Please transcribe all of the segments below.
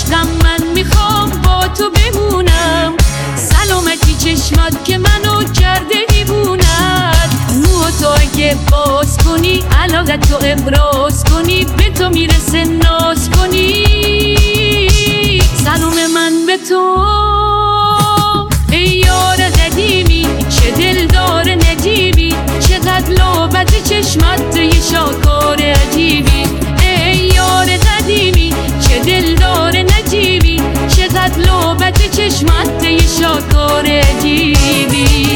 عشقم من میخوام با تو بمونم، سلامتی چشمات که منو کرده دیوونت. تو اگه باز کنی علاقت تو ابراز کنی، به تو میرسه ناز کنی. سلام من به تو ای یار قدیمی، چه دلدار نجیبی، چقدر لعبت چشمت یه شاکار عجیبی. ای یار قدیمی چه دلدار نجیبی، چقدر لعبت چشمت یه شاکار عجیبی.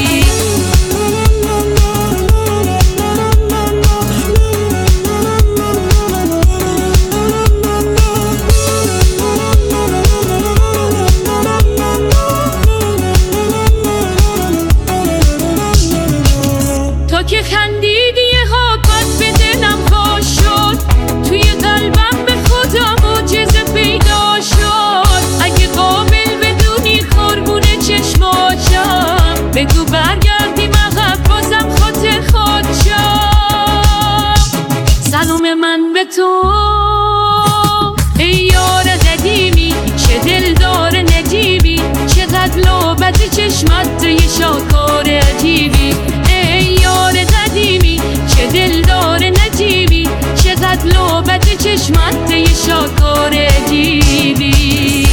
که خندیدی یه حاکات به دلم خوش شد، توی قلبم به خدا معجزه پیدا شد. اگه قابل بدونی قربون چشماتم، بگو برگردیم عقب بازم خاطر خود شم. سلام من به تو ای یار قدیمی، چه دلدار نجیبی، چقدر لعبت چشمت یه شاکار عجیبی. چه دلدار نجیبی، چقدر لعبت چشمت یه شاکار عجیبی.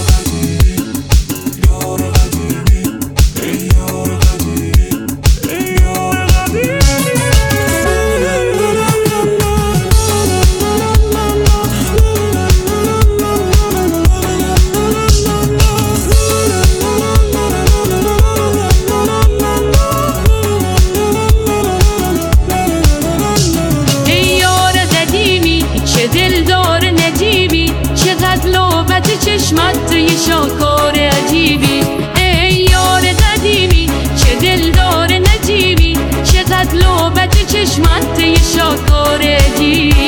دلدار نجیبی، چقدر لعبت چشمت یه شاکار عجیبی. ای یار قدیمی چه دلدار نجیبی، چقدر لعبت چشمت یه شاکار عجیبی.